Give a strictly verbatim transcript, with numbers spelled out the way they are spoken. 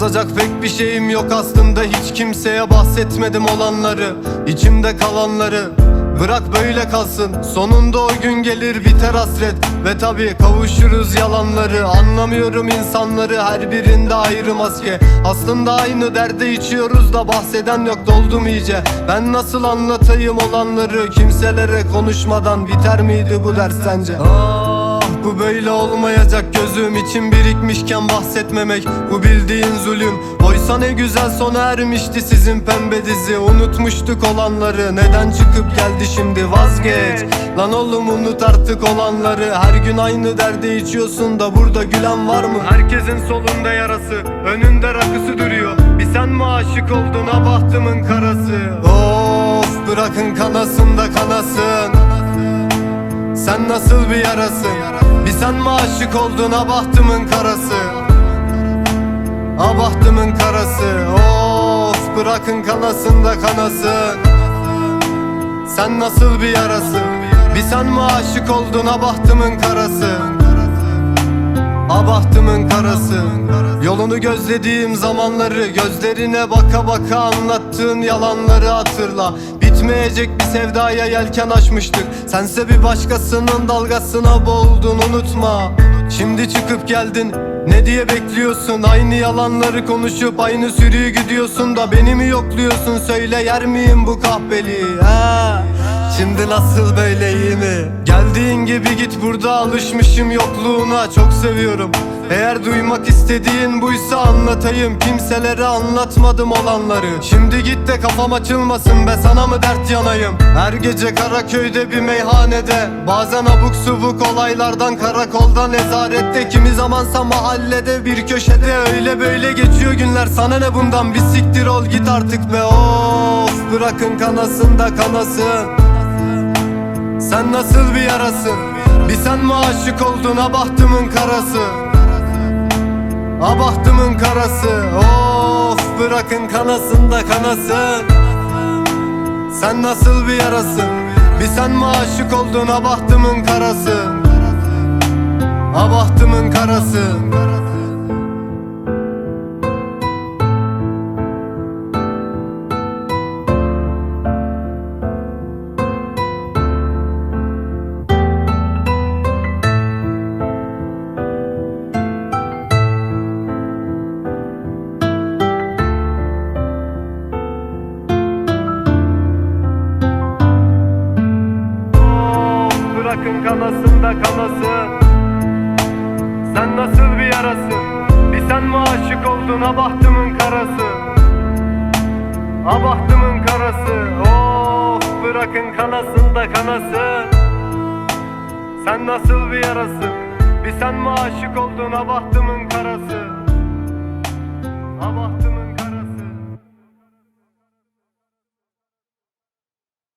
Anlatacak pek bir şeyim yok aslında, hiç kimseye bahsetmedim olanları, içimde kalanları. Bırak böyle kalsın, sonunda o gün gelir biter hasret. Ve tabi kavuşuruz yalanları. Anlamıyorum insanları, her birinde ayrı maske. Aslında aynı derde içiyoruz da bahseden yok, doldum iyice. Ben nasıl anlatayım olanları, kimselere konuşmadan biter miydi bu ders sence? Ah, bu böyle olmayacak, gözüm için birikmişken bahsetmemek bu bildiğin zulüm. Oysa ne güzel sona ermişti sizin pembe dizi. Unutmuştuk olanları, neden çıkıp geldi şimdi, vazgeç lan oğlum, unut artık olanları. Her gün aynı derde içiyorsun da burada gülen var mı? Herkesin solunda yarası, önünde rakısı duruyor. Bir sen mi aşık oldun, ha bahtımın karası. Of, bırakın kanasın da kanasın. Sen nasıl bir yarasın? Bir sen mi aşık oldun, ha bahtımın karası. Ha bahtımın karası. Of, bırakın kanasın da kanasın. Sen nasıl bir yarasın? Bir sen mi aşık oldun, ha bahtımın karası. Ha bahtımın karası. Yolunu gözlediğim zamanları, gözlerine baka baka anlattığın yalanları hatırla. Bitmeyecek bir sevdaya yelken açmıştık, sense bir başkasının dalgasına boğuldun, unutma. Şimdi çıkıp geldin, ne diye bekliyorsun? Aynı yalanları konuşup aynı sürüyü gidiyorsun da beni mi yokluyorsun? Söyle, yer miyim bu kahpeliği? Ha? Şimdi nasıl, böyle iyi mi? Geldiğin gibi git, burada alışmışım yokluğuna, çok seviyorum. Eğer duymak istediğin buysa anlatayım, kimselere anlatmadım olanları. Şimdi git de kafam açılmasın be, sana mı dert yanayım? Her gece Karaköy'de bir meyhanede, bazen abuk subuk olaylardan, karakolda, nezarette, kimi zamansa mahallede bir köşede. Öyle böyle geçiyor günler, sana ne bundan, bir siktir ol git artık be. Of, bırakın kanasın da kanasın. Sen nasıl bir yarasın? Bir sen mi aşık oldun, ha bahtımın karası. Ha bahtımın karası. Of, bırakın kanasın da kanasın. Sen nasıl bir yarasın? Bir sen mi aşık oldun, ha bahtımın karası. Ha bahtımın karası. Bırakın kanasın da kanasın. Sen nasıl bir yarasın? Bir sen mi aşık oldun, ha bahtımın karası. Ha bahtımın karası. Of, bırakın kanasın da kanasın. Sen nasıl bir yarasın? Bir sen mi aşık oldun, ha bahtımın karası. Ha bahtımın